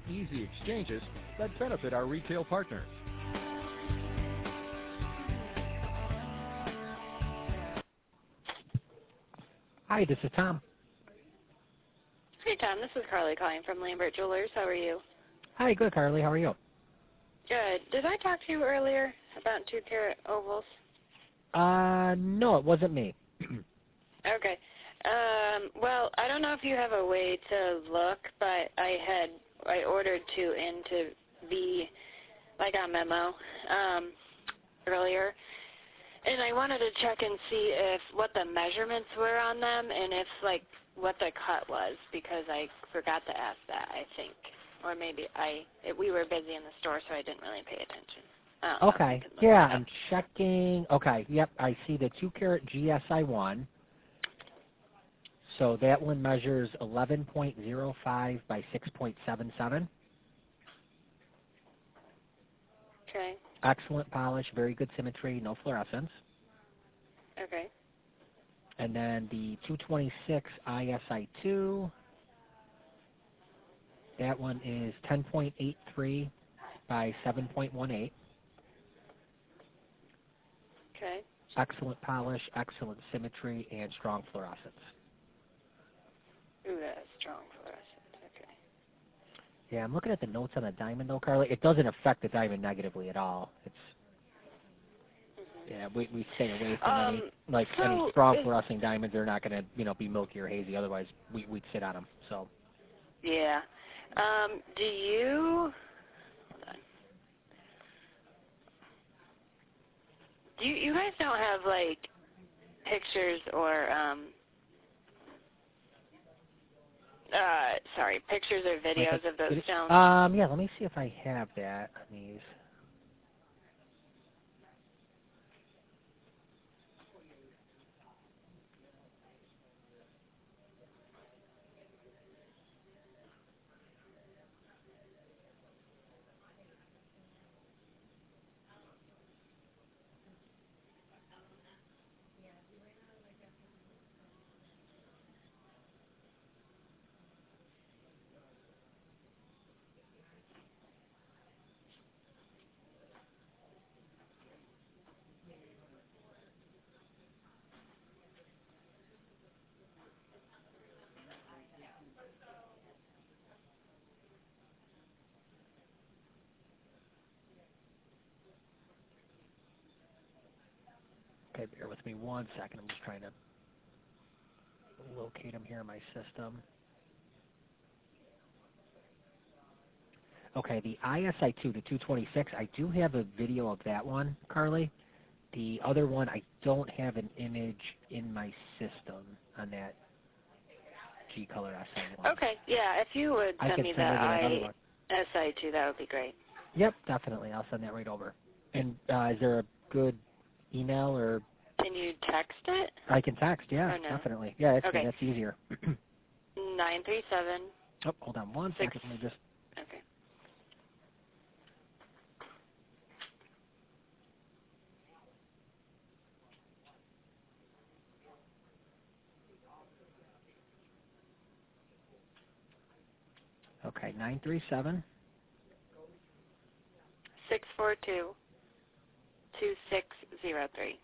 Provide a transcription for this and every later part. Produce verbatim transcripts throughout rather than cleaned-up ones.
easy exchanges that benefit our retail partners. Hi, this is Tom. Hey, Tom. This is Carly calling from Lambert Jewelers. How are you? Hi, good, Carly. How are you? Good. Did I talk to you earlier about two-carat ovals? Uh, no, it wasn't me. Okay. Um, well, I don't know if you have a way to look, but I had I ordered two in to be like a memo um, earlier, and I wanted to check and see if what the measurements were on them and if like what the cut was, because I forgot to ask that, I think, or maybe I it, we were busy in the store, so I didn't really pay attention. Okay. Yeah, I'm checking. Okay. Yep, I see the two-carat G S I one. So that one measures eleven point zero five by six point seven seven. Okay. Excellent polish, very good symmetry, no fluorescence. Okay. And then the two twenty-six I S I two, that one is ten point eight three by seven point one eight. Okay. Excellent polish, excellent symmetry, and strong fluorescence. Ooh, that's strong fluorescence. Okay. Yeah, I'm looking at the notes on the diamond, though, Carly. It doesn't affect the diamond negatively at all. It's Yeah, we we stay away from Um, any like so any strong is, fluorescing diamonds. They're not going to you know be milky or hazy. Otherwise, we we'd sit on them. So. Yeah. Um, do you? Hold on. Do you, you guys don't have like pictures or um, uh, sorry, pictures or videos of those stones? Um, yeah, let me see if I have that on these. Okay, bear with me one second. I'm just trying to locate them here in my system. Okay, the I S I two, the two twenty-six, I do have a video of that one, Carly. The other one, I don't have an image in my system on that G-Color S I one. Okay, yeah, if you would I send could me the send over that other I one. S I two, that would be great. Yep, definitely. I'll send that right over. And uh, is there a good email or? Can you text it? I can text, yeah, Or no? definitely. Yeah, that's Okay. good. That's easier. Nine three seven. Oh, hold on one Six. second. Let me just. Okay. Okay, nine three seven. Six four two. Two six zero three.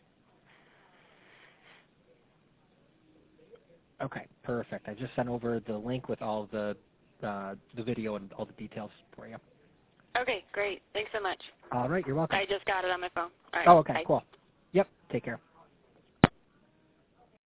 Okay, perfect. I just sent over the link with all the uh, the video and all the details for you. Okay, great. Thanks so much. All right, you're welcome. I just got it on my phone. All right. Oh, okay, Bye. cool. Yep, take care.